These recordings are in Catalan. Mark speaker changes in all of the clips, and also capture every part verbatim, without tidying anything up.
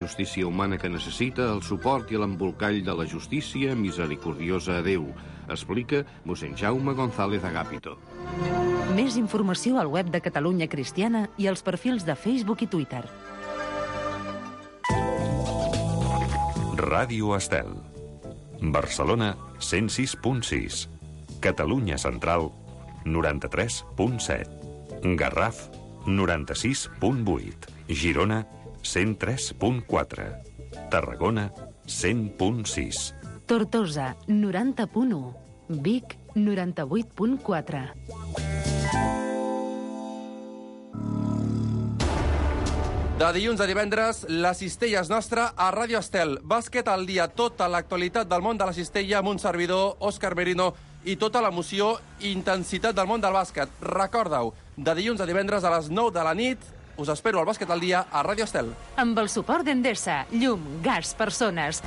Speaker 1: Justícia humana que necessita el suport i l'embolcall de la justícia misericordiosa a Déu, explica mossèn Jaume González Agapito.
Speaker 2: Més informació al web de Catalunya Cristiana i als perfils de Facebook i Twitter.
Speaker 3: Ràdio Estel. Barcelona, cent sis punt sis. Catalunya Central, noranta-tres punt set. Garraf, noranta-sis punt vuit. Girona, cent tres punt quatre. Tarragona, cent punt sis.
Speaker 2: Tortosa, noranta punt u. Vic, noranta-vuit punt quatre.
Speaker 4: De dilluns a divendres, la cistella és nostra a Ràdio Estel. Bàsquet al dia, tota l'actualitat del món de la cistella amb un servidor, Òscar Merino, i tota l'emoció i intensitat del món del bàsquet. Recorda-ho, de dilluns a divendres a les nou de la nit, us espero al Bàsquet al dia a Ràdio Estel.
Speaker 2: Amb el suport d'Endesa, llum, gas, persones.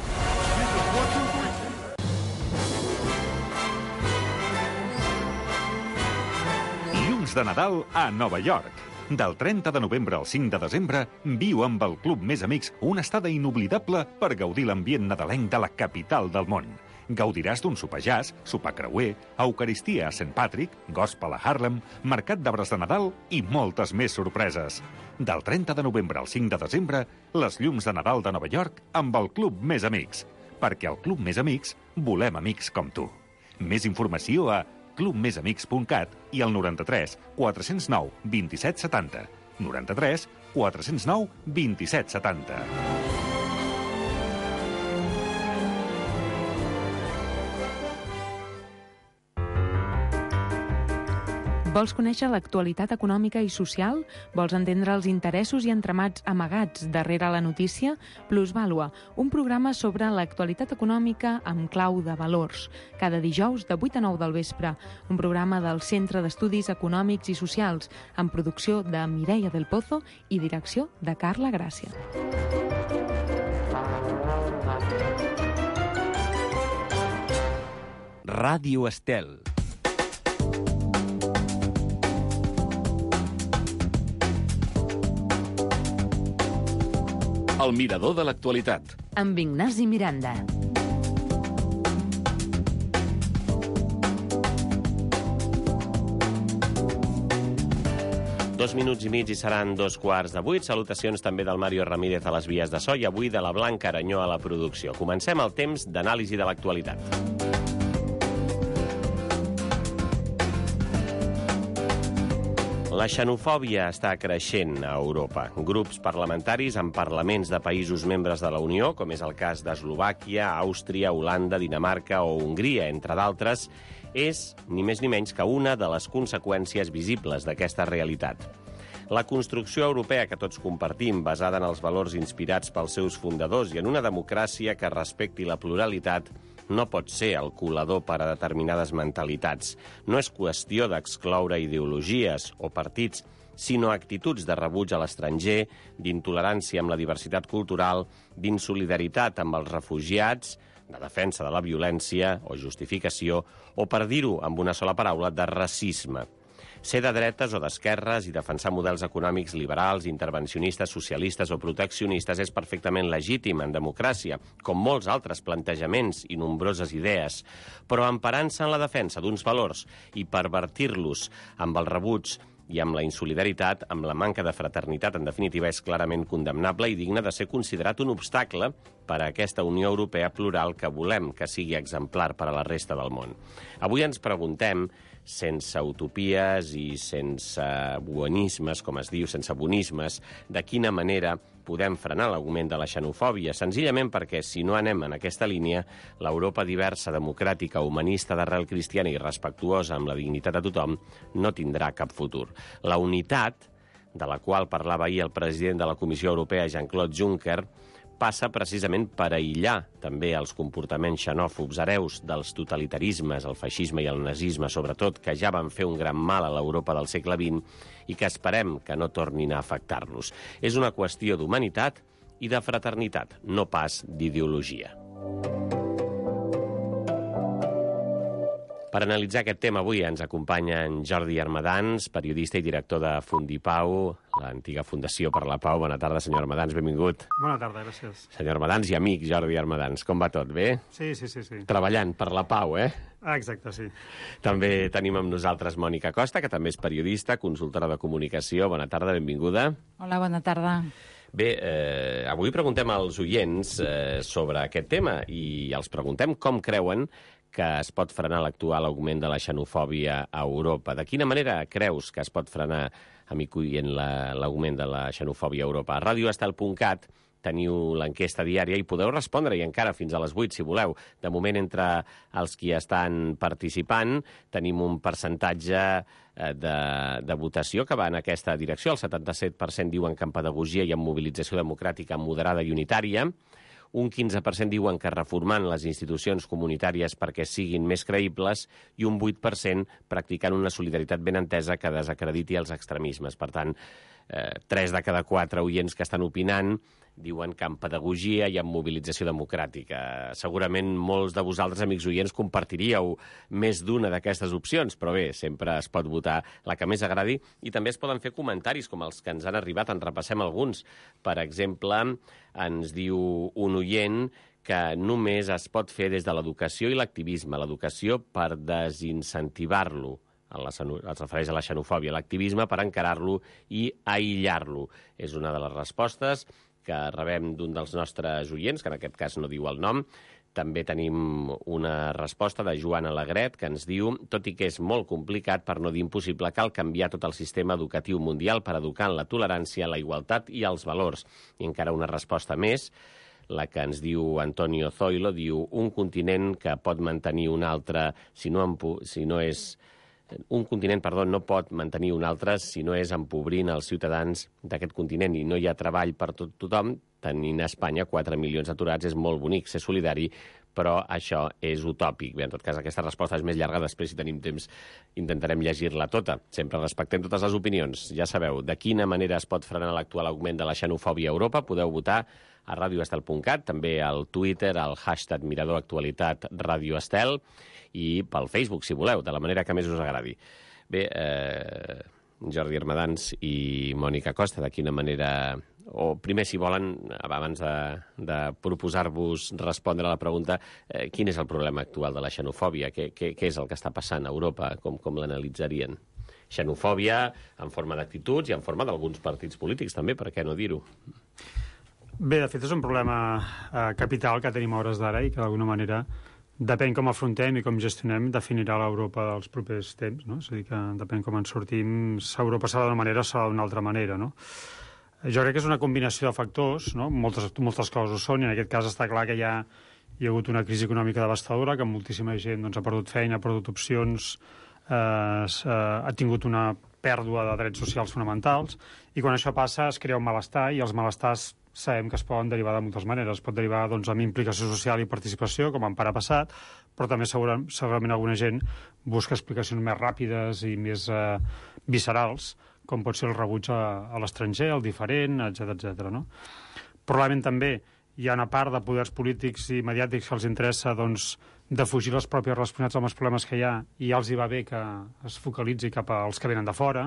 Speaker 5: Llums de Nadal a Nova York. Del trenta de novembre al cinc de desembre, viu amb el Club Més Amics una estada inoblidable per gaudir l'ambient nadalenc de la capital del món. Gaudiràs d'un sopar jazz, sopar creuer, eucaristia a Saint Patrick, gospel a Harlem, mercat d'arbres de Nadal i moltes més sorpreses. Del trenta de novembre al cinc de desembre, les llums de Nadal de Nova York amb el Club Més Amics. Perquè al Club Més Amics volem amics com tu. Més informació a club més amics punt cat i al noranta-tres quatre cents nou vint-i-set setanta. noranta-tres quatre cents nou vint-i-set setanta.
Speaker 6: Vols conèixer l'actualitat econòmica i social? Vols entendre els interessos i entramats amagats darrere la notícia? Plusvàlua, un programa sobre l'actualitat econòmica amb clau de valors. Cada dijous de vuit a nou del vespre. Un programa del Centre d'Estudis Econòmics i Socials, amb producció de Mireia del Pozo i direcció de Carla Gràcia.
Speaker 7: Ràdio Estel.
Speaker 8: El mirador de l'actualitat.
Speaker 2: Amb Ignasi Miranda.
Speaker 9: Dos minuts i mig i seran dos quarts de vuit. Salutacions també del Mario Ramírez a les vies de so i avui de la Blanca Aranyó a la producció. Comencem el temps d'anàlisi de l'actualitat. La xenofòbia està creixent a Europa. Grups parlamentaris en parlaments de països membres de la Unió, com és el cas d'Eslovàquia, Àustria, Holanda, Dinamarca o Hongria, entre d'altres, és ni més ni menys que una de les conseqüències visibles d'aquesta realitat. La construcció europea que tots compartim, basada en els valors inspirats pels seus fundadors i en una democràcia que respecti la pluralitat, no pot ser el colador per a determinades mentalitats. No és qüestió d'excloure ideologies o partits, sinó actituds de rebuig a l'estranger, d'intolerància amb la diversitat cultural, d'insolidaritat amb els refugiats, de defensa de la violència o justificació, o, per dir-ho amb una sola paraula, de racisme. Ser de dretes o d'esquerres i defensar models econòmics liberals, intervencionistes, socialistes o proteccionistes és perfectament legítim en democràcia, com molts altres plantejaments i nombroses idees, però emparant-se en la defensa d'uns valors i pervertir-los amb el rebuig i amb la insolidaritat, amb la manca de fraternitat, en definitiva, és clarament condemnable i digne de ser considerat un obstacle per a aquesta Unió Europea plural que volem que sigui exemplar per a la resta del món. Avui ens preguntem, sense utopies i sense buonismes, com es diu, sense bonismes, de quina manera podem frenar l'augment de la xenofòbia, senzillament perquè, si no anem en aquesta línia, l'Europa diversa, democràtica, humanista, d'arrel cristiana i respectuosa amb la dignitat de tothom, no tindrà cap futur. La unitat, de la qual parlava ahir el president de la Comissió Europea, Jean-Claude Juncker, passa precisament per aïllar també els comportaments xenòfobs hereus dels totalitarismes, el feixisme i el nazisme, sobretot, que ja van fer un gran mal a l'Europa del segle vint i que esperem que no tornin a afectar-los. És una qüestió d'humanitat i de fraternitat, no pas d'ideologia. Per analitzar aquest tema avui ens acompanya en Jordi Armadans, periodista i director de Fundipau, l'antiga Fundació per la Pau. Bona tarda, senyor Armadans, benvingut.
Speaker 10: Bona tarda, gràcies.
Speaker 9: Senyor Armadans i amic Jordi Armadans, com va tot, bé?
Speaker 10: Sí, sí, sí. sí.
Speaker 9: Treballant per la Pau, eh?
Speaker 10: Ah, exacte, sí.
Speaker 9: També tenim amb nosaltres Mònica Costa, que també és periodista, consultora de comunicació. Bona tarda, benvinguda.
Speaker 11: Hola, bona tarda.
Speaker 9: Bé, eh, avui preguntem als oients eh, sobre aquest tema i els preguntem com creuen que es pot frenar l'actual augment de la xenofòbia a Europa. De quina manera creus que es pot frenar, amic oient, l'augment de la xenofòbia a Europa? A radio estel punt cat teniu l'enquesta diària i podeu respondre, i encara fins a les vuit, si voleu. De moment, entre els qui estan participant, tenim un percentatge de, de votació que va en aquesta direcció. El setanta-set per cent diuen que en pedagogia i en mobilització democràtica moderada i unitària. Un quinze per cent diuen que reformant les institucions comunitàries perquè siguin més creïbles i un vuit per cent practicant una solidaritat ben entesa que desacrediti els extremismes. Per tant, eh, tres de cada quatre oients que estan opinant diuen que en pedagogia i en mobilització democràtica. Segurament molts de vosaltres, amics oients, compartiríeu més d'una d'aquestes opcions, però bé, sempre es pot votar la que més agradi i també es poden fer comentaris com els que ens han arribat. En repassem alguns. Per exemple, ens diu un oient que només es pot fer des de l'educació i l'activisme. L'educació per desincentivar-lo. Es refereix a la xenofòbia. L'activisme per encarar-lo i aïllar-lo. És una de les respostes que rebem d'un dels nostres oients, que en aquest cas no diu el nom. També tenim una resposta de Joan Alegret, que ens diu: tot i que és molt complicat, per no dir impossible, cal canviar tot el sistema educatiu mundial per educar en la tolerància, la igualtat i els valors. I encara una resposta més, la que ens diu Antonio Zoilo, diu: un continent que pot mantenir un altre, si no, si no és... Un continent, perdó, no pot mantenir un altre si no és empobrint els ciutadans d'aquest continent i no hi ha treball per tot tothom. Tenint a Espanya quatre milions d'aturats és molt bonic ser solidari, però això és utòpic. Bé, en tot cas, aquesta resposta és més llarga. Després, si tenim temps, intentarem llegir-la tota. Sempre respectem totes les opinions. Ja sabeu de quina manera es pot frenar l'actual augment de la xenofòbia a Europa. Podeu votar a radio estel punt cat, també al Twitter, al hashtag Mirador Actualitat Radio Estel, i pel Facebook, si voleu, de la manera que més us agradi. Bé, eh, Jordi Armadans i Mònica Costa, de quina manera... O primer, si volen, abans de, de proposar-vos respondre a la pregunta, eh, quin és el problema actual de la xenofòbia? Què, què, què és el que està passant a Europa? Com, com l'analitzarien? Xenofòbia en forma d'actituds i en forma d'alguns partits polítics, també, per què no dir-ho?
Speaker 10: Bé, de fet, és un problema eh, capital que tenim a hores d'ara i que d'alguna manera, depèn com afrontem i com gestionem, definirà l'Europa dels propers temps, no? És a dir, que depèn com en sortim, Europa serà d'una manera o serà d'una altra manera, no? Jo crec que és una combinació de factors, no? Moltes, moltes coses ho són, i en aquest cas està clar que hi ha, hi ha hagut una crisi econòmica devastadora, que moltíssima gent doncs, ha perdut feina, ha perdut opcions, eh, ha tingut una pèrdua de drets socials fonamentals, i quan això passa es crea un malestar, i els malestars sabem que es poden derivar de moltes maneres. Es pot derivar doncs, amb implicació social i participació, com en part ha passat, però també segurament, segurament alguna gent busca explicacions més ràpides i més eh, viscerals, com pot ser el rebuig a, a l'estranger, el diferent, etcètera, etcètera, no? Probablement també hi ha una part de poders polítics i mediàtics que els interessa doncs, defugir les pròpies responsabilitats amb els problemes que hi ha, i ja els hi va bé que es focalitzi cap als que venen de fora.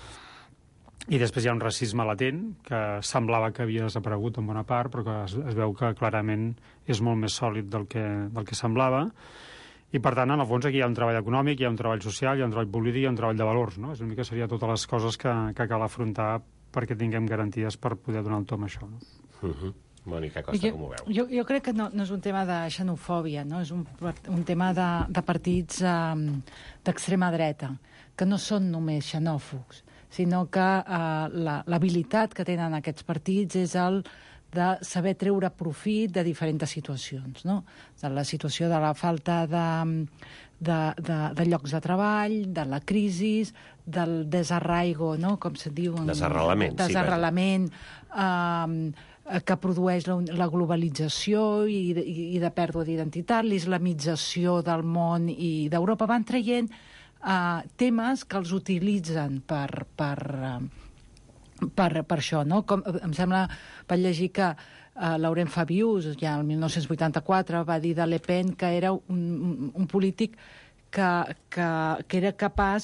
Speaker 10: I després hi ha un racisme latent, que semblava que havia desaparegut en bona part, però que es, es veu que clarament és molt més sòlid del que, del que semblava. I, per tant, en el fons aquí hi ha un treball econòmic, hi ha un treball social, hi ha un treball polític, hi ha un treball de valors, no? És una mica seria totes les coses que, que cal afrontar perquè tinguem garanties per poder donar el tom a això, no?
Speaker 9: Uh-huh. Mònica Costa,
Speaker 11: jo,
Speaker 9: com ho veu?
Speaker 11: Jo, jo crec que no, no és un tema de xenofòbia, no? És un, un tema de, de partits um, d'extrema dreta, que no són només xenòfobs, sinó que uh, l'habilitat que tenen aquests partits és el de saber treure profit de diferents situacions, no? De la situació de la falta de, de, de, de llocs de treball, de la crisi, del desarraigo, no? Com se diu?
Speaker 9: Desarrelament.
Speaker 11: Desarrelament, sí, eh, que produeix la, la globalització i, i, i de pèrdua d'identitat, l'islamització del món i d'Europa. Van traient eh, temes que els utilitzen per... per eh, Per, per això, no? Com, em sembla, vaig llegir que uh, Laurent Fabius, ja el mil nou-cents vuitanta-quatre, va dir de Le Pen que era un, un, un polític que, que, que era capaç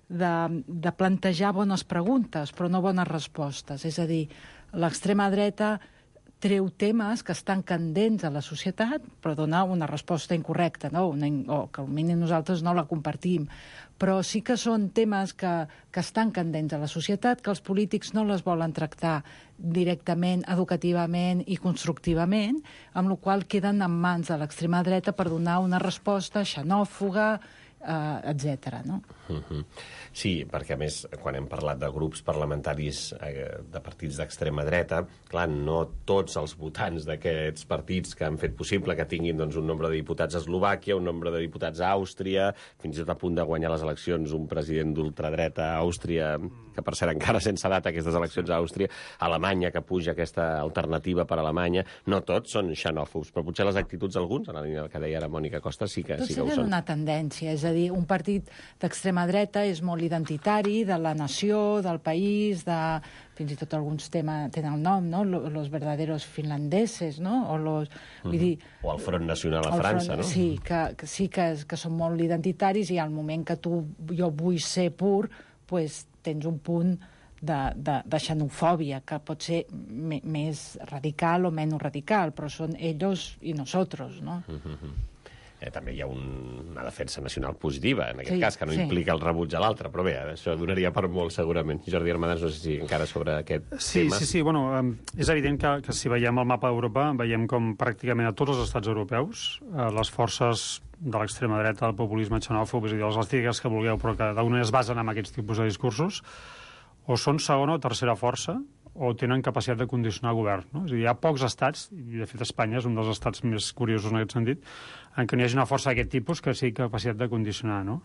Speaker 11: de, de plantejar bones preguntes, però no bones respostes. És a dir, l'extrema dreta treu temes que estan candents a la societat, però dona una resposta incorrecta, no? Una, o que almenys nosaltres no la compartim. Però sí que són temes que, que estan candents a la societat, que els polítics no les volen tractar directament, educativament i constructivament, amb la qual queden en mans de l'extrema dreta per donar una resposta xenòfoga, Uh, etcètera, no?
Speaker 9: Uh-huh. Sí, perquè a més, quan hem parlat de grups parlamentaris eh, de partits d'extrema dreta, clar, no tots els votants d'aquests partits que han fet possible que tinguin doncs, un nombre de diputats a Eslovàquia, un nombre de diputats a Àustria, fins i tot a punt de guanyar les eleccions un president d'ultradreta a Àustria, que per cert encara sense data aquestes eleccions a Àustria, Alemanya, que puja aquesta alternativa per a Alemanya, no tots són xenòfobs, però potser les actituds d'alguns, en la línia del que deia ara Mònica Costa, sí que,
Speaker 11: tots
Speaker 9: sí que ho
Speaker 11: tenen
Speaker 9: són.
Speaker 11: Una tendència, és a dir, un partit d'extrema dreta és molt identitari, de la nació, del país, de... fins i tot alguns temes tenen el nom, no? Los verdaderos finlandeses, no? O, los...
Speaker 9: Mm-hmm.
Speaker 11: Vull dir,
Speaker 9: o el Front Nacional a França,
Speaker 11: front...
Speaker 9: no?
Speaker 11: Sí, que, que sí que, que són molt identitaris i al moment que tu, jo vull ser pur, pues, tens un punt de, de, de xenofòbia, que pot ser me, més radical o menys radical, però són ellos i nosotros, no?
Speaker 9: Mm-hmm. Eh, també hi ha un, una defensa nacional positiva, en aquest
Speaker 11: sí,
Speaker 9: cas, que no
Speaker 11: sí.
Speaker 9: implica el rebuig a l'altre, però bé, això donaria per molt, segurament. Jordi Armadans, no sé si encara sobre aquest
Speaker 10: sí,
Speaker 9: tema...
Speaker 10: Sí, sí, bueno, és evident que, que si veiem el mapa d'Europa, veiem com pràcticament a tots els estats europeus eh, les forces de l'extrema dreta, del populisme xenòfob, és a dir, les estigues que vulgueu, però que d'alguna es basen en aquests tipus de discursos, o són segona o tercera força, o tenen capacitat de condicionar el govern. No? És a dir, hi ha pocs estats, i de fet Espanya és un dels estats més curiosos en aquest sentit, en què no hi hagi una força d'aquest tipus que sigui capacitat de condicionar. No?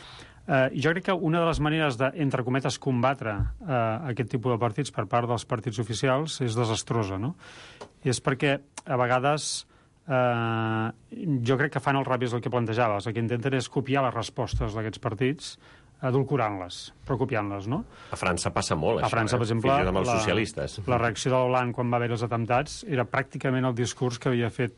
Speaker 10: Eh, I jo crec que una de les maneres de, entre cometes, combatre eh, aquest tipus de partits per part dels partits oficials és desastrosa. No? I és perquè, a vegades, eh, jo crec que fan al revés del que plantejaves. El que intenten és copiar les respostes d'aquests partits, adulcorant-les, però copiant-les, no?
Speaker 9: A França passa molt,
Speaker 10: a
Speaker 9: això,
Speaker 10: França,
Speaker 9: eh?
Speaker 10: per exemple,
Speaker 9: fins i tot amb els
Speaker 10: la,
Speaker 9: socialistes.
Speaker 10: La reacció de Hollande quan va haver els atemptats era pràcticament el discurs que havia fet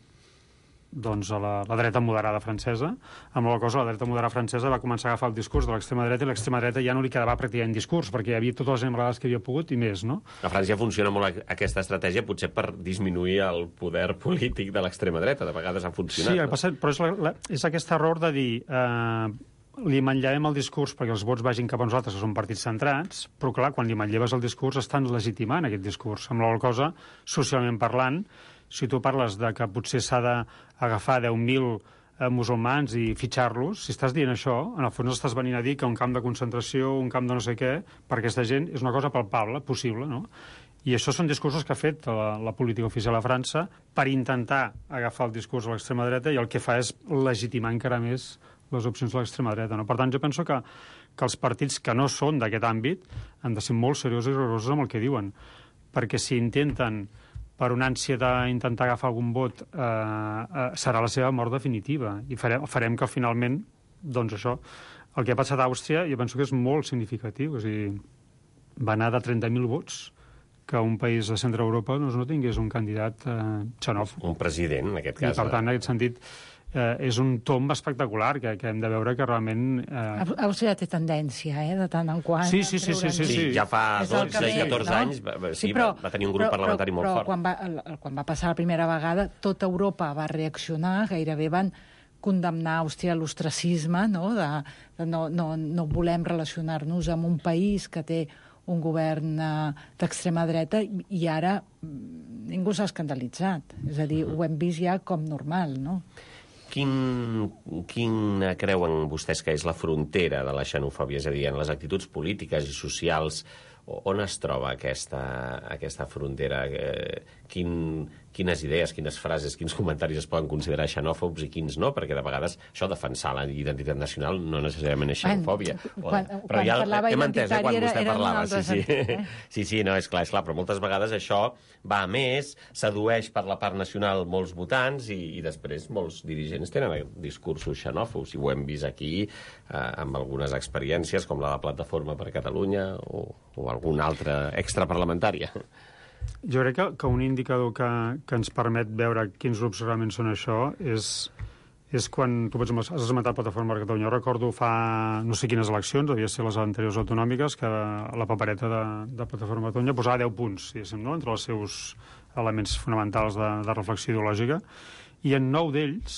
Speaker 10: doncs, a la, la dreta moderada francesa. Amb la cosa, la dreta moderada francesa va començar a agafar el discurs de l'extrema dreta i l'extrema dreta ja no li quedava pràcticament discurs, perquè hi havia totes les enredades que havia pogut i més, no?
Speaker 9: A França funciona molt aquesta estratègia, potser per disminuir el poder polític de l'extrema dreta. De vegades ha funcionat.
Speaker 10: Sí,
Speaker 9: no?
Speaker 10: passa, però és, la, la, és aquest error de dir... Eh, li manllevem el discurs perquè els vots vagin cap a nosaltres, que són partits centrats, però clar, quan li manlleves el discurs estan legitimant aquest discurs. Amb la cosa, socialment parlant, si tu parles de que potser s'ha d'agafar deu mil eh, musulmans i fitxar-los, si estàs dient això, en el fons estàs venint a dir que un camp de concentració, un camp de no sé què, per aquesta gent és una cosa palpable, possible, no? I això són discursos que ha fet la, la política oficial a França per intentar agafar el discurs de l'extrema dreta i el que fa és legitimar encara més les opcions de l'extrema dreta. No? Per tant, jo penso que, que els partits que no són d'aquest àmbit han de ser molt seriosos i rigorosos amb el que diuen, perquè si intenten, per una ànsia d'intentar agafar algun vot, eh, eh, serà la seva mort definitiva, i farem, farem que finalment, doncs això, el que ha passat a Àustria, jo penso que és molt significatiu, és a dir, va anar de trenta mil vots que un país de centre Europa doncs, no tingués un candidat eh, xenòfob.
Speaker 9: Un president, en aquest cas.
Speaker 10: I, per tant, en aquest sentit, eh, és un tomb espectacular que, que hem de veure que realment... Eh...
Speaker 11: Àustria té tendència, eh, de tant en quant...
Speaker 10: Sí, sí, sí, sí, sí, sí.
Speaker 9: Ja fa dotze i catorze no? anys va, sí, sí, però, va, va tenir un grup però, parlamentari
Speaker 11: però,
Speaker 9: molt
Speaker 11: però,
Speaker 9: fort.
Speaker 11: Quan va, quan va passar la primera vegada, tota Europa va reaccionar, gairebé van condemnar Àustria a l'ostracisme, no? De, de no, no, no volem relacionar-nos amb un país que té un govern uh, d'extrema dreta i ara ningú s'ha escandalitzat. És a dir, ho hem vist ja com normal, no?
Speaker 9: Quin, quina creuen vostès que és la frontera de la xenofòbia? És a dir, en les actituds polítiques i socials, on es troba aquesta, aquesta frontera? Quin, quines idees, quines frases, quins comentaris es poden considerar xenòfobs i quins no? Perquè de vegades això defensar la identitat nacional no necessàriament és xenofòbia.
Speaker 11: Quan,
Speaker 9: o,
Speaker 11: quan
Speaker 9: ja
Speaker 11: parlava
Speaker 9: hem entès, eh, quan
Speaker 11: era,
Speaker 9: vostè
Speaker 11: era
Speaker 9: parlava. Sí, sí.
Speaker 11: sentit, eh?
Speaker 9: sí, sí, no, és clar, és clar, però moltes vegades això va a més, sedueix per la part nacional molts votants i, i després molts dirigents tenen discursos xenòfobs, i ho hem vist aquí eh, amb algunes experiències com la de Plataforma per Catalunya o, o alguna altra extraparlamentària.
Speaker 10: Jo crec que, que un indicador que, que ens permet veure quins grups realment són això és és quan tu has esmentat Plataforma per Catalunya. Jo recordo fa no sé quines eleccions, devia ser les anteriors autonòmiques, que la papereta de, de Plataforma per Catalunya posava deu punts, diguéssim, no?, entre els seus elements fonamentals de, de reflexió ideològica, i en nou d'ells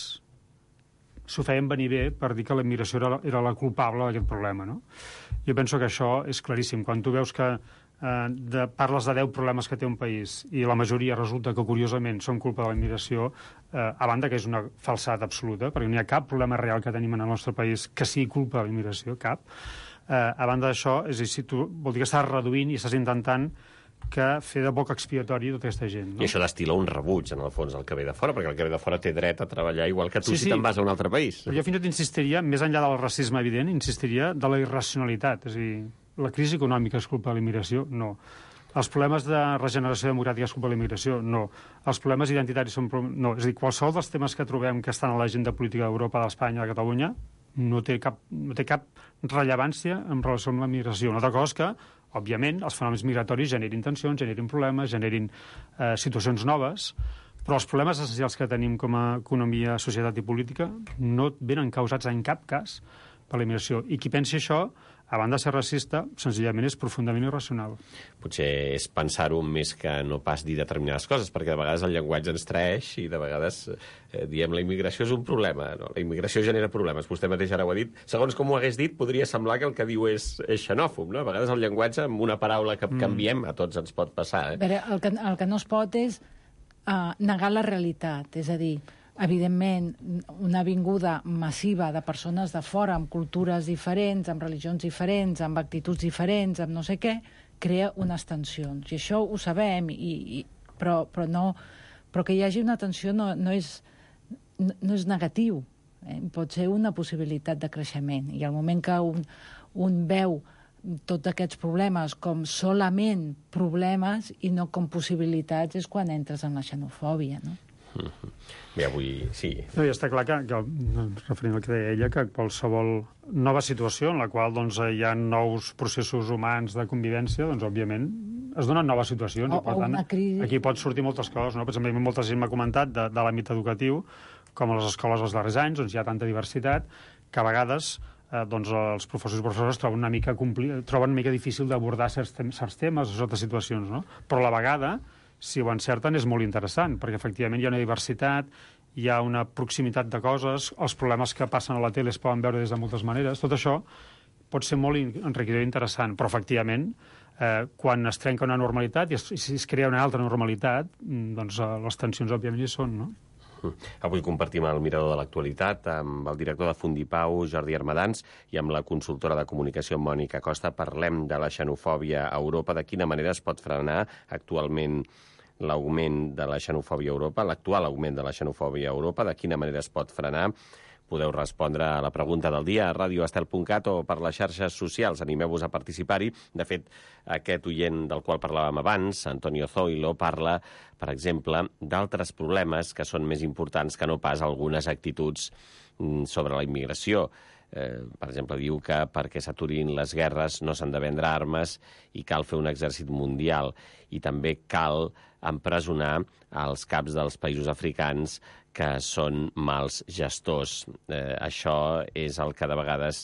Speaker 10: s'ho feien venir bé per dir que la immigració era, era la culpable d'aquest problema, no? Jo penso que això és claríssim. Quan tu veus que eh, de, parles de deu problemes que té un país i la majoria resulta que, curiosament, són culpa de la immigració, eh, a banda que és una falsedat absoluta, perquè no hi ha cap problema real que tenim en el nostre país que sigui culpa de la immigració, cap. Eh, a banda d'això, és a dir, si tu vol dir que estàs reduint i estàs intentant que fer de boc expiatori tota aquesta gent. No?
Speaker 9: I això destila un rebuig, en el fons, al que ve de fora, perquè el que ve de fora té dret a treballar igual que tu
Speaker 10: sí,
Speaker 9: si
Speaker 10: sí.
Speaker 9: te'n vas a un altre país.
Speaker 10: Però jo fins i tot insistiria, més enllà del racisme evident, insistiria de la irracionalitat. És a dir, la crisi econòmica és culpa de la immigració? No. Els problemes de regeneració democràtica és culpa de la immigració? No. Els problemes identitaris són... No. És a dir, qualsevol dels temes que trobem que estan a l'agenda política d'Europa, d'Espanya, de Catalunya, no té cap, no té cap rellevància en relació amb la migració. Una altra cosa és que, òbviament, els fenòmens migratoris generin tensions, generin problemes, generin eh, situacions noves, però els problemes essencials que tenim com a economia, societat i política no venen causats en cap cas per la immigració. I qui pensi això, a banda de ser racista, senzillament és profundament irracional.
Speaker 9: Potser és pensar-ho més que no pas dir determinades coses, perquè de vegades el llenguatge ens traeix i de vegades eh, diem la immigració és un problema. No? La immigració genera problemes. Vostè mateix ara ho ha dit. Segons com ho hagués dit, podria semblar que el que diu és, és xenòfob. No? A vegades el llenguatge, amb una paraula que mm. canviem, a tots ens pot passar. Eh?
Speaker 11: A veure, el que, el que no es pot és uh, negar la realitat. És a dir, evidentment, una vinguda massiva de persones de fora, amb cultures diferents, amb religions diferents, amb actituds diferents, amb no sé què, crea unes tensions. I això ho sabem, i, i, però, però, no, però que hi hagi una tensió no, no, és, no, no és negatiu. Eh? Pot ser una possibilitat de creixement. I al moment que un, un veu tots aquests problemes com solament problemes i no com possibilitats és quan entres en la xenofòbia, no?
Speaker 9: Mm-hmm. Bé, avui sí.
Speaker 10: No, i està clar que, que referint al que deia ella, que qualsevol nova situació en la qual doncs, hi ha nous processos humans de convivència, doncs, òbviament, es donen noves situacions.
Speaker 11: O,
Speaker 10: i, per tant,
Speaker 11: crisi...
Speaker 10: aquí pot sortir moltes coses. No? Per exemple, molta gent m'ha comentat de, de l'àmbit educatiu, com a les escoles dels darrers anys, doncs, hi ha tanta diversitat, que a vegades eh, doncs, els professors i professores troben una mica, compli... troben una mica difícil d'abordar certs, tem certs temes o certes situacions. No? Però a la vegada, si ho encerten, és molt interessant, perquè efectivament hi ha una diversitat, hi ha una proximitat de coses, els problemes que passen a la tele es poden veure des de moltes maneres. Tot això pot ser molt enriquidor i interessant, però efectivament, eh, quan es trenca una normalitat i es, i es crea una altra normalitat, doncs eh, les tensions òbviament hi són, no?
Speaker 9: Avui compartim el mirador de l'actualitat amb el director de Fundipau, Jordi Armadans, i amb la consultora de comunicació, Mònica Costa. Parlem de la xenofòbia a Europa, de quina manera es pot frenar actualment l'augment de la xenofòbia a Europa, l'actual augment de la xenofòbia a Europa, de quina manera es pot frenar. Podeu respondre a la pregunta del dia a radio estel punt cat o per les xarxes socials. Animeu-vos a participar-hi. De fet, aquest oient del qual parlàvem abans, Antonio Zoilo, parla, per exemple, d'altres problemes que són més importants que no pas algunes actituds sobre la immigració. Eh, per exemple, diu que perquè s'aturin les guerres no s'han de vendre armes i cal fer un exèrcit mundial. I també cal empresonar els caps dels països africans que són mals gestors. Eh, això és el que de vegades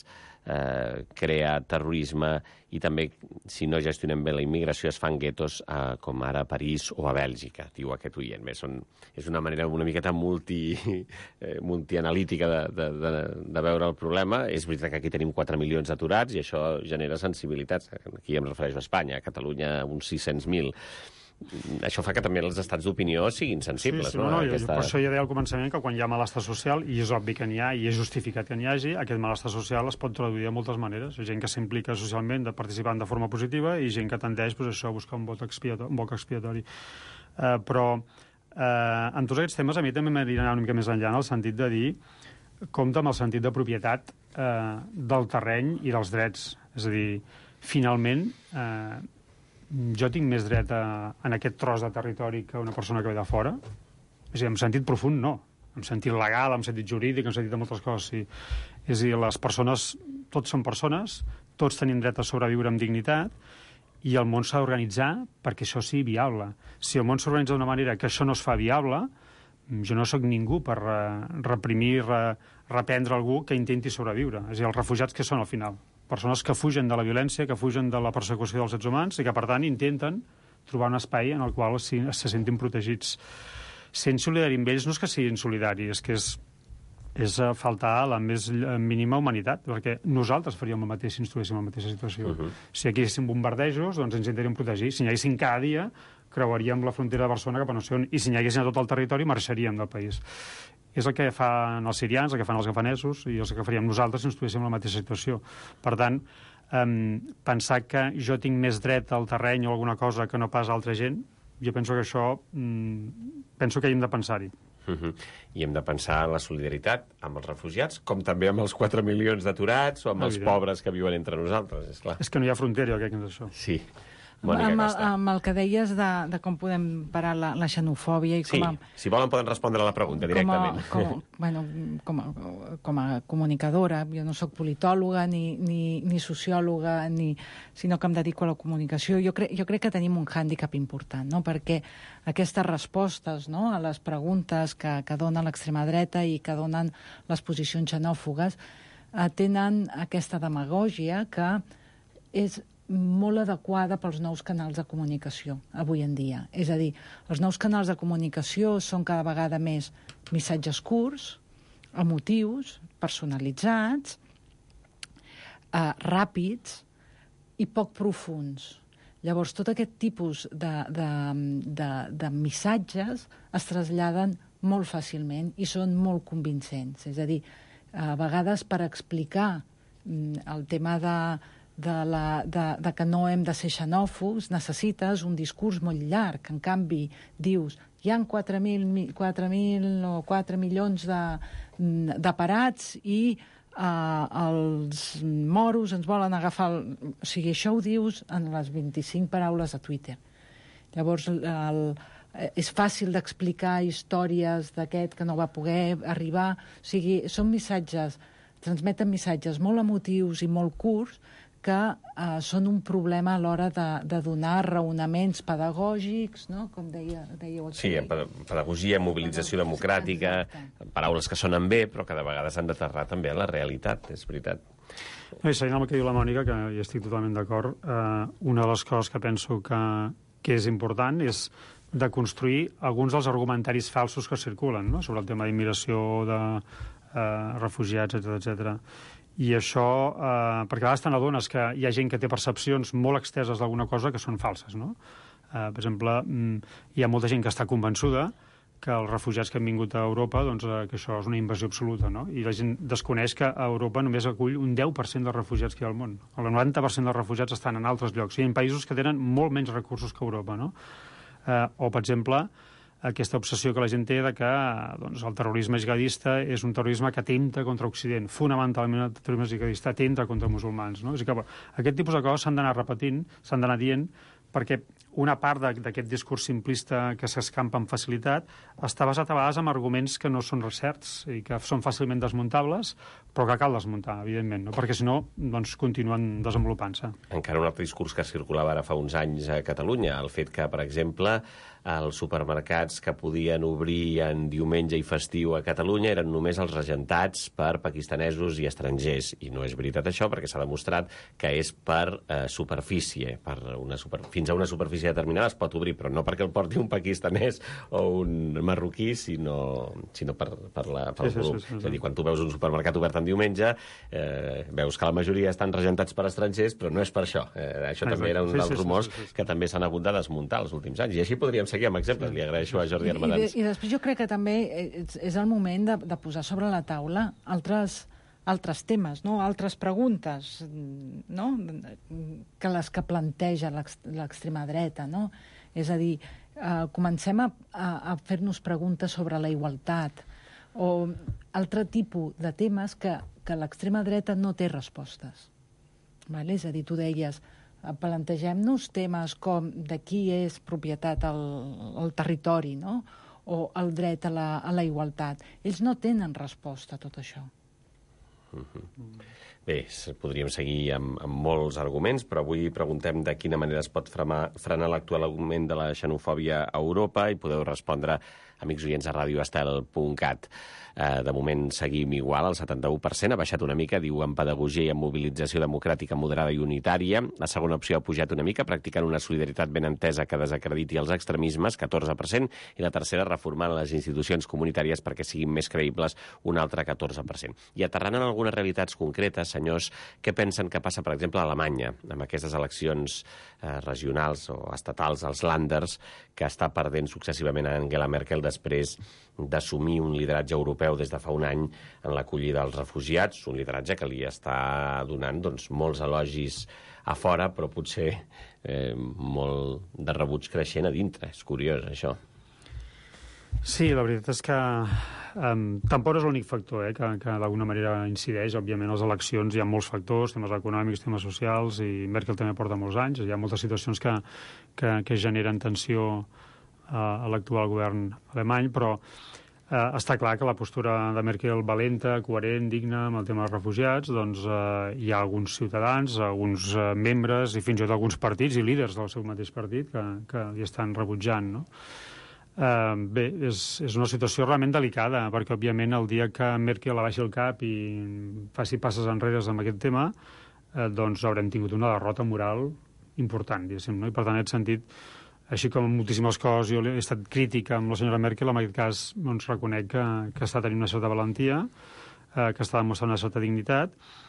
Speaker 9: eh, crea terrorisme i també, si no gestionem bé la immigració, es fan guetos eh, com ara a París o a Bèlgica, diu aquest oient. Bé, són, és una manera una miqueta multi, eh, multianalítica de, de, de, de veure el problema. És veritat que aquí tenim quatre milions d'aturats i això genera sensibilitats. Aquí em refereixo a Espanya, a Catalunya uns sis-cents mil. Això fa que també els estats d'opinió siguin sensibles.
Speaker 10: Sí, sí,
Speaker 9: no?
Speaker 10: no, no,
Speaker 9: Aquesta...
Speaker 10: Per això ja deia al començament que quan hi ha malestar social, i és obvi que n'hi ha, i és justificat que n'hi hagi, aquest malestar social es pot traduir de moltes maneres. Hi ha gent que s'implica socialment de participant de forma positiva i gent que tendeix pues, això, a buscar un vot expiatori. Un vot expiatori. Uh, però uh, en tots aquests temes a mi també m'agradaria anar una mica més enllà en el sentit de dir compte amb el sentit de propietat uh, del terreny i dels drets. És a dir, finalment... Uh, jo tinc més dret a, en aquest tros de territori que una persona que ve de fora? És a dir, en sentit profund, no. En sentit legal, en sentit jurídic, en sentit de moltes coses, sí. És a dir, les persones, tots són persones, tots tenim dret a sobreviure amb dignitat i el món s'ha d'organitzar perquè això sigui viable. Si el món s'organitza d'una manera que això no es fa viable, jo no sóc ningú per reprimir, reprendre algú que intenti sobreviure. És a dir, els refugiats que són al final? Persones que fugen de la violència, que fugen de la persecució dels drets humans i que, per tant, intenten trobar un espai en el qual se sentin protegits. Sent solidari amb ells no és que siguin solidaris, és que és, és faltar a la més mínima humanitat, perquè nosaltres faríem el mateix si ens trobéssim en la mateixa situació. Uh-huh. Si aquí haguéssim bombardejos, doncs ens intentaríem protegir. Si n'hi haguessin cada dia, creuaríem la frontera de Barcelona cap a no sé on, i si n'hi haguessin a tot el territori, marxaríem del país. És el que fan els sirians, el que fan els gafanesos i el que faríem nosaltres si ens trobéssim en la mateixa situació. Per tant, eh, pensar que jo tinc més dret al terreny o alguna cosa que no pas altra gent, jo penso que això, mm, penso que hi hem de pensar-hi.
Speaker 9: Uh-huh. I hem de pensar en la solidaritat amb els refugiats, com també amb els quatre milions d'aturats o amb els pobres que viuen entre nosaltres, és clar.
Speaker 10: És que no hi ha frontera, jo crec que és això.
Speaker 9: Sí.
Speaker 11: Amb el, amb el que deies de, de com podem parar la, la xenofòbia... I
Speaker 9: sí,
Speaker 11: com a,
Speaker 9: si volen poden respondre a la pregunta directament.
Speaker 11: Com a, com, bueno, com, a, com a comunicadora, jo no sóc politòloga ni, ni, ni sociòloga, ni, sinó que em dedico a la comunicació. Jo, cre, jo crec que tenim un hàndicap important, no? Perquè aquestes respostes, no?, a les preguntes que, que dona l'extrema dreta i que donen les posicions xenòfogues eh, tenen aquesta demagògia que és molt adequada pels nous canals de comunicació avui en dia. És a dir, els nous canals de comunicació són cada vegada més missatges curts, emotius, personalitzats, eh, ràpids i poc profuns. Llavors, tot aquest tipus de, de, de, de missatges es traslladen molt fàcilment i són molt convincents. És a dir, a vegades per explicar el tema de De, la, de, de que no hem de ser xenòfobs, necessites un discurs molt llarg. En canvi, dius, hi ha quatre mil o quatre milions de, de parats i uh, els moros ens volen agafar... El... O sigui, això ho dius en les vint-i-cinc paraules a Twitter. Llavors, el, és fàcil d'explicar històries d'aquest que no va poder arribar. O sigui, són missatges, transmeten missatges molt emotius i molt curts que eh, són un problema a l'hora de, de donar raonaments pedagògics, no?, com deia, dèieu aquí.
Speaker 9: Sí, pedagogia, mobilització democràtica, paraules que sonen bé, però que de vegades han d'aterrar també a la realitat, és veritat.
Speaker 10: No, i seguint el que diu la Mònica, que hi estic totalment d'acord, eh, una de les coses que penso que, que és important és de construir alguns dels argumentaris falsos que circulen, no?, sobre el tema d'immigració, de eh, refugiats, etcètera, etcètera. I això, eh, perquè a vegades te n'adones que hi ha gent que té percepcions molt exteses d'alguna cosa que són falses, no? Eh, per exemple, hi ha molta gent que està convençuda que els refugiats que han vingut a Europa, doncs, eh, que això és una invasió absoluta, no? I la gent desconeix que a Europa només acull un deu per cent dels refugiats que hi ha al món. El noranta per cent dels refugiats estan en altres llocs. Hi ha països que tenen molt menys recursos que Europa, no? Eh, o, per exemple, aquesta obsessió que la gent té de que doncs, el terrorisme jihadista és un terrorisme que atempta contra Occident. Fonamentalment el terrorisme jihadista atempta contra musulmans. No? És que, aquest tipus de coses s'han d'anar repetint, s'han d'anar dient, perquè una part d'aquest discurs simplista que s'escampa amb facilitat està basat a vegades en arguments que no són certs i que són fàcilment desmuntables, però que cal desmuntar, evidentment, no? Perquè si no, doncs, continuen desenvolupant-se.
Speaker 9: Encara un altre discurs que circulava ara fa uns anys a Catalunya, el fet que, per exemple, els supermercats que podien obrir en diumenge i festiu a Catalunya eren només els regentats per pakistanesos i estrangers. I no és veritat això, perquè s'ha demostrat que és per eh, superfície. Per una super... Fins a una superfície determinada es pot obrir, però no perquè el porti un pakistanès o un marroquí, sinó, sinó per, per, la, per el volum. Sí, sí, sí, sí. És a dir, quan tu veus un supermercat obert en diumenge, eh, veus que la majoria estan regentats per estrangers, però no és per això. Eh, això també era un dels sí, sí, rumors sí, sí, sí. que també s'han hagut de desmuntar els últims anys. I així podríem seguir amb exemples. Li agraeixo a Jordi Armadans.
Speaker 11: I, i, I després jo crec que també és, és el moment de, de posar sobre la taula altres, altres temes, no? Altres preguntes, no?, que les que planteja l'extrema dreta, no? És a dir, eh, comencem a, a, a fer-nos preguntes sobre la igualtat o altre tipus de temes que, que l'extrema dreta no té respostes. Vale? És a dir, tu deies, plantegem-nos temes com de qui és propietat el, el territori, no?, o el dret a la, a la igualtat. Ells no tenen resposta a tot això.
Speaker 9: Mm-hmm. Bé, podríem seguir amb, amb molts arguments, però avui preguntem de quina manera es pot frenar, frenar l'actual augment de la xenofòbia a Europa i podeu respondre amics oients a radio estel punt cat. De moment seguim igual, el setanta-u per cent, ha baixat una mica, diu en pedagogia i en mobilització democràtica moderada i unitària. La segona opció ha pujat una mica, practicant una solidaritat ben entesa que desacrediti els extremismes, catorze per cent, i la tercera, reformant les institucions comunitàries perquè siguin més creïbles, un altre catorze per cent. I aterrant en algunes realitats concretes, senyors, què pensen que passa, per exemple, a Alemanya, amb aquestes eleccions eh, regionals o estatals, els Landers, que està perdent successivament a Angela Merkel després d'assumir un lideratge europeu des de fa un any en l'acollida dels refugiats, un lideratge que li està donant doncs, molts elogis a fora, però potser eh, molt de rebuig creixent a dintre. És curiós, això.
Speaker 10: Sí, la veritat és que um, tampoc és l'únic factor eh, que, que d'alguna manera incideix. Òbviament, a les eleccions hi ha molts factors, temes econòmics, temes socials, i Merkel també porta molts anys. Hi ha moltes situacions que, que, que generen tensió a l'actual govern alemany, però eh, està clar que la postura de Merkel valenta, coherent, digna amb el tema dels refugiats, doncs eh, hi ha alguns ciutadans, alguns eh, membres i fins i tot alguns partits i líders del seu mateix partit que, que li estan rebutjant, no? Eh, bé, és, és una situació realment delicada, perquè òbviament el dia que Merkel abaixi el cap i faci passes enrere amb aquest tema, eh, doncs haurem tingut una derrota moral important, diguéssim, no? I per tant, en aquest sentit, així com en moltíssimes coses jo he estat crítica amb la senyora Merkel, en aquest cas doncs, reconec que, que està tenint una certa valentia, eh, que està demostrant una certa dignitat,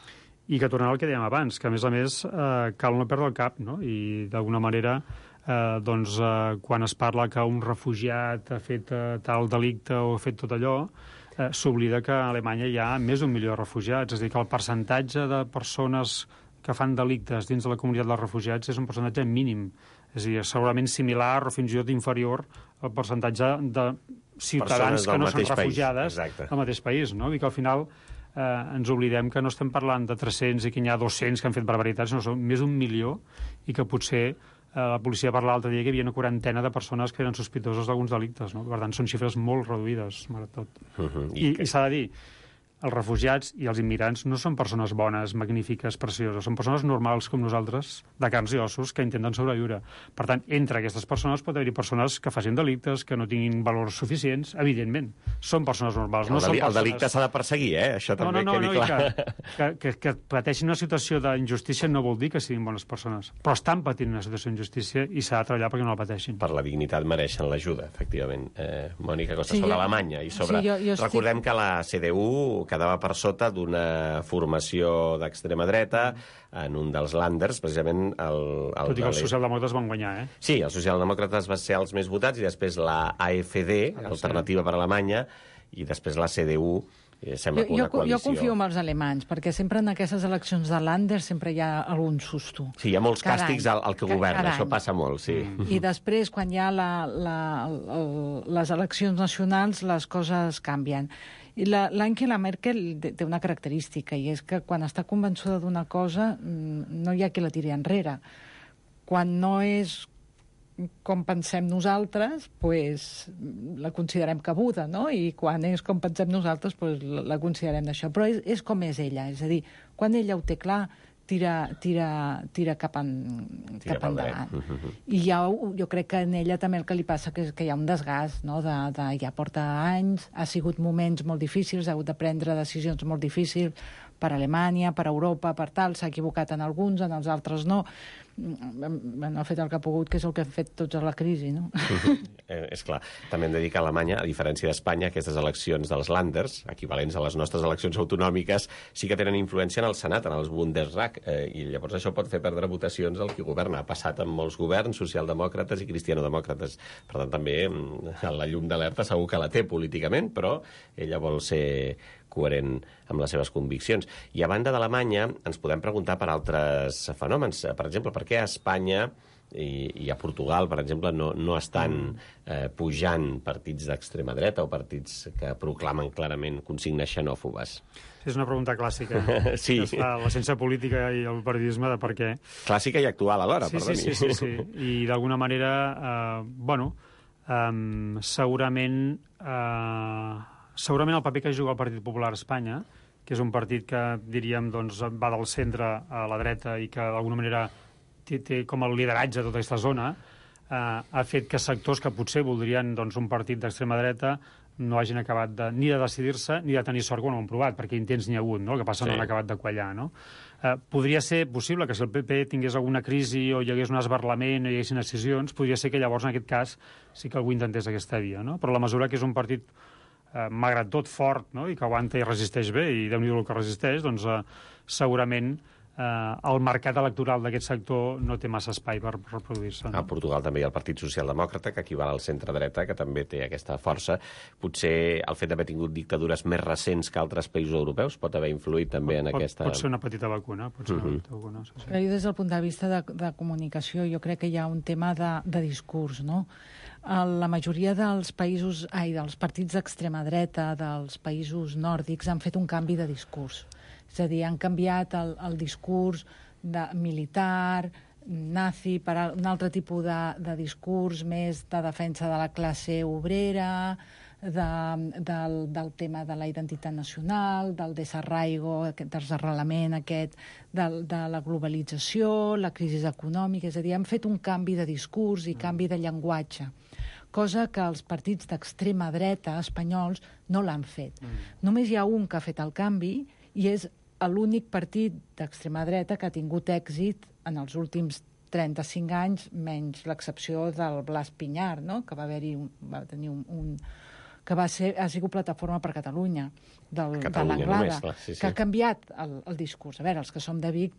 Speaker 10: i que tornant al que dèiem abans, que a més a més eh, cal no perdre el cap, no? I d'alguna manera eh, doncs, eh, quan es parla que un refugiat ha fet eh, tal delicte o ha fet tot allò, eh, s'oblida que a Alemanya hi ha més d'un milió de refugiats, és a dir, que el percentatge de persones que fan delictes dins de la comunitat dels refugiats és un percentatge mínim. És a dir, segurament similar o fins i tot inferior al percentatge de ciutadans que no són refugiades al mateix país, no? I que al final eh, ens oblidem que no estem parlant de tres-cents i que n'hi ha dos-cents que han fet barbaritats, sinó que són més d'un milió i que potser eh, la policia parla l'altre dia que hi havia una quarantena de persones que eren sospitoses d'alguns delictes, no? Per tant, són xifres molt reduïdes, malgrat tot. Uh-huh. I, I s'ha de dir, els refugiats i els immigrants no són persones bones, magnífiques, precioses, són persones normals com nosaltres, de carns i ossos, que intenten sobreviure. Per tant, entre aquestes persones pot haver-hi persones que facin delictes, que no tinguin valors suficients, evidentment. Són persones normals. No
Speaker 9: el,
Speaker 10: són persones...
Speaker 9: el delicte s'ha de perseguir, eh? Això també
Speaker 10: no, no,
Speaker 9: quedi
Speaker 10: no,
Speaker 9: clar.
Speaker 10: Que, que, que, que pateixin una situació d'injustícia no vol dir que siguin bones persones, però estan patint una situació d'injustícia i s'ha de treballar perquè no la pateixin.
Speaker 9: Per la dignitat mereixen l'ajuda, efectivament. Eh, Mònica Costa,
Speaker 11: sí,
Speaker 9: sobre
Speaker 11: jo...
Speaker 9: Alemanya i sobre...
Speaker 11: Sí, jo, jo
Speaker 9: Recordem
Speaker 11: estic...
Speaker 9: que la C D U quedava per sota d'una formació d'extrema dreta en un dels Landers, precisament el... el
Speaker 10: Tot i que els socialdemòcrates van guanyar, eh?
Speaker 9: Sí, els socialdemòcrates van ser els més votats i després la A F D, Alternativa per Alemanya, i després la C D U, sembla que una
Speaker 11: jo,
Speaker 9: coalició...
Speaker 11: Jo confio en els alemanys, perquè sempre en aquestes eleccions de Landers sempre hi ha algun susto.
Speaker 9: Sí, hi ha molts
Speaker 11: cada
Speaker 9: càstigs
Speaker 11: any,
Speaker 9: al, al que governa, això passa molt, sí.
Speaker 11: Mm. I després, quan hi ha la, la, el, les eleccions nacionals, les coses canvien. I l'Angela Merkel té una característica, i és que quan està convençuda d'una cosa no hi ha qui la tiri enrere. Quan no és com pensem nosaltres, pues, la considerem cabuda, no? I quan és com pensem nosaltres, pues, la considerem d'això. Però és, és com és ella, és a dir, quan ella ho té clar, tira, tira, tira cap, en, tira cap endavant. Uh-huh. I ja, jo crec que en ella també el que li passa que és que hi ha un desgast, no? de, de, ja porta anys, ha sigut moments molt difícils, ha hagut de prendre decisions molt difícils per Alemanya, per Europa, per tal, s'ha equivocat en alguns, en els altres no. No ha fet el que ha pogut, que és el que han fet tots a la crisi, no?
Speaker 9: Uh-huh. eh, és clar. També hem de dir que a Alemanya, a diferència d'Espanya, aquestes eleccions dels Landers, equivalents a les nostres eleccions autonòmiques, sí que tenen influència en el Senat, en els Bundesrat, eh, i llavors això pot fer perdre votacions al qui governa. Ha passat amb molts governs, socialdemòcrates i cristianodemòcrates. Per tant, també la llum d'alerta segur que la té políticament, però ella vol ser coherent amb les seves conviccions. I a banda d'Alemanya, ens podem preguntar per altres fenòmens. Per exemple, per què a Espanya i, i a Portugal, per exemple, no, no estan eh, pujant partits d'extrema dreta o partits que proclamen clarament consignes xenòfobes?
Speaker 10: És una pregunta clàssica.
Speaker 9: Sí.
Speaker 10: Que es fa la ciència política i el periodisme de per què.
Speaker 9: Clàssica i actual alhora,
Speaker 10: sí,
Speaker 9: perdoni.
Speaker 10: Sí, sí, sí, sí. I d'alguna manera, eh, bueno, eh, segurament... Eh, segurament el paper que juga el Partit Popular a Espanya, que és un partit que, diríem, doncs, va del centre a la dreta i que d'alguna manera té, té com el lideratge de tota aquesta zona, ha fet que sectors que potser voldrien doncs, un partit d'extrema dreta no hagin acabat de, ni de decidir-se ni de tenir sort quan ho han provat, perquè intents n'hi ha hagut, no? El que passa sí. no han acabat de quallar, no? Eh, podria ser possible que si el P P tingués alguna crisi o hi hagués un esbarlament o hi haguessin decisions, podria ser que llavors en aquest cas sí que algú intentés aquesta via, no? Però la mesura que és un partit eh, malgrat tot fort, no? I que aguanta i resisteix bé, i Déu-n'hi-do el que resisteix, doncs eh, segurament Uh, el mercat electoral d'aquest sector no té massa espai per reproduir-se. No?
Speaker 9: A Portugal també hi ha el Partit Socialdemòcrata, que equival al centre-dreta, que també té aquesta força. Potser el fet d'haver tingut dictadures més recents que altres països europeus pot haver influït també en
Speaker 10: pot,
Speaker 9: aquesta...
Speaker 10: Pot ser una petita vacuna. Pot ser uh -huh. una petita vacuna, sí, sí.
Speaker 11: Però des del punt de vista de, de comunicació, jo crec que hi ha un tema de, de discurs, no? La majoria dels països, ai, dels partits d'extrema dreta, dels països nòrdics, han fet un canvi de discurs. És a dir, han canviat el, el discurs de militar, nazi, per a un altre tipus de, de discurs més de defensa de la classe obrera, de, del, del tema de la identitat nacional, del desarraigo, aquest desarrelament aquest, de, de la globalització, la crisi econòmica. És a dir, han fet un canvi de discurs i canvi de llenguatge, cosa que els partits d'extrema dreta espanyols no l'han fet. Mm. Només hi ha un que ha fet el canvi i és l'únic partit d'extrema dreta que ha tingut èxit en els últims trenta-cinc anys, menys l'excepció del Blas Piñar, no? Que va haver-hi un, va tenir un, un que va ser, ha sigut Plataforma per Catalunya, del, de l'Anglada, sí, sí. que ha canviat el, el discurs. A veure, els que som de Vic,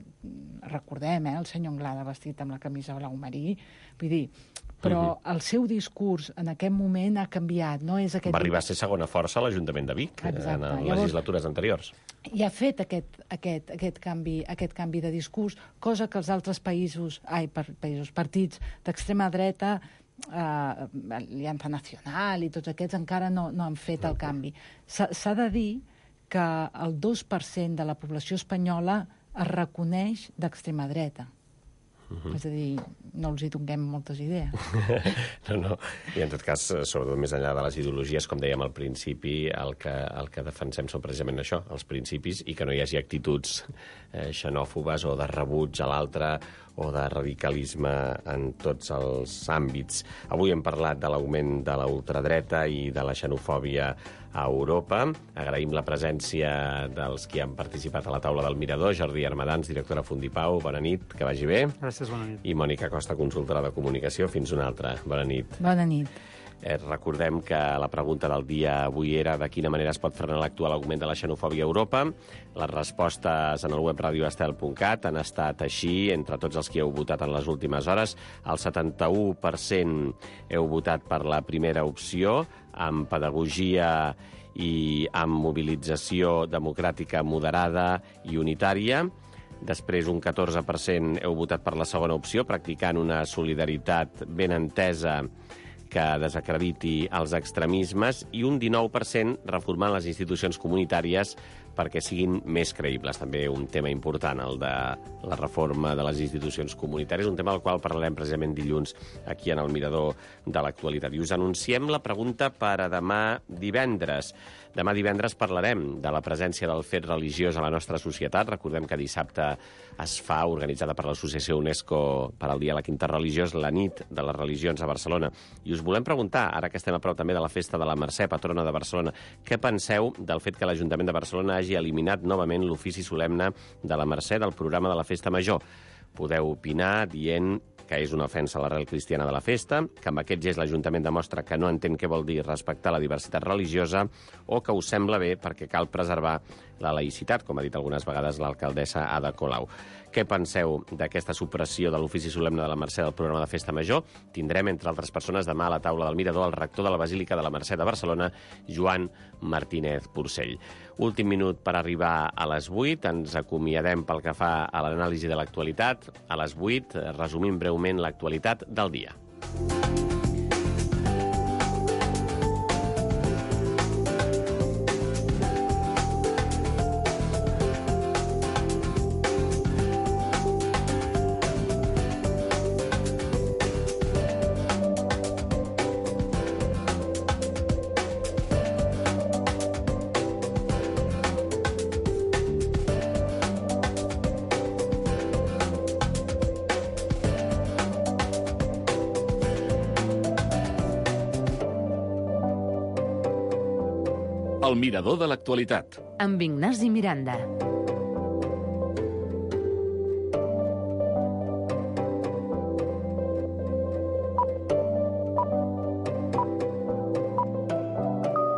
Speaker 11: recordem, eh, el senyor Anglada vestit amb la camisa blau marí, vull dir, però uh-huh. el seu discurs en aquest moment ha canviat. No és aquest...
Speaker 9: Va arribar a ser segona força a l'Ajuntament de Vic. Exacte. En les Llavors, legislatures anteriors.
Speaker 11: I ha fet aquest, aquest, aquest, canvi, aquest canvi de discurs, cosa que els altres països, ai, per, països partits d'extrema dreta, eh, l'Aliança Nacional i tots aquests encara no, no han fet el canvi. S'ha de dir que el dos per cent de la població espanyola es reconeix d'extrema dreta. Uh-huh. És a dir, no els hi donem moltes idees.
Speaker 9: no, no. I en tot cas, sobretot més enllà de les ideologies, com dèiem al principi, el que, el que defensem són precisament això, els principis, i que no hi hagi actituds eh, xenòfobes o de rebuig a l'altre o de radicalisme en tots els àmbits. Avui hem parlat de l'augment de la ultradreta i de la xenofòbia a Europa. Agraïm la presència dels qui han participat a la taula del Mirador, Jordi Armadans, directora Fundipau, bona nit, que vagi bé.
Speaker 10: Gràcies, bona nit.
Speaker 9: I Mònica Costa, consultora de comunicació. Fins una altra. Bona nit.
Speaker 11: Bona nit.
Speaker 9: Eh, recordem que la pregunta del dia avui era de quina manera es pot frenar l'actual augment de la xenofòbia a Europa. Les respostes en el web radio estel punt cat han estat així, entre tots els que heu votat en les últimes hores. El setanta-u per cent heu votat per la primera opció, amb pedagogia i amb mobilització democràtica moderada i unitària. Després, un catorze per cent heu votat per la segona opció, practicant una solidaritat ben entesa que desacrediti els extremismes, i un dinou per cent reformant les institucions comunitàries perquè siguin més creïbles. També un tema important, el de la reforma de les institucions comunitàries, un tema del qual parlarem precisament dilluns aquí en el Mirador de l'Actualitat. I us anunciem la pregunta per a demà divendres. Demà divendres parlarem de la presència del fet religiós a la nostra societat. Recordem que dissabte es fa, organitzada per l'Associació UNESCO per al Diàleg Interreligiós, la nit de les religions a Barcelona. I us volem preguntar, ara que estem a prop també de la festa de la Mercè, patrona de Barcelona, què penseu del fet que l'Ajuntament de Barcelona hagi eliminat novament l'ofici solemne de la Mercè del programa de la Festa Major? Podeu opinar dient que és una ofensa a l'arrel cristiana de la festa, que amb aquest gest l'Ajuntament demostra que no entén què vol dir respectar la diversitat religiosa, o que us sembla bé perquè cal preservar la laïcitat, com ha dit algunes vegades l'alcaldessa Ada Colau. Què penseu d'aquesta supressió de l'ofici solemne de la Mercè del programa de Festa Major? Tindrem, entre altres persones, demà a la taula del Mirador el rector de la Basílica de la Mercè de Barcelona, Joan Martínez Porcell. Últim minut per arribar a les vuit. Ens acomiadem pel que fa a l'anàlisi de l'actualitat. A les vuit resumim breument l'actualitat del dia.
Speaker 8: El mirador de l'actualitat.
Speaker 2: Amb Ignasi Miranda.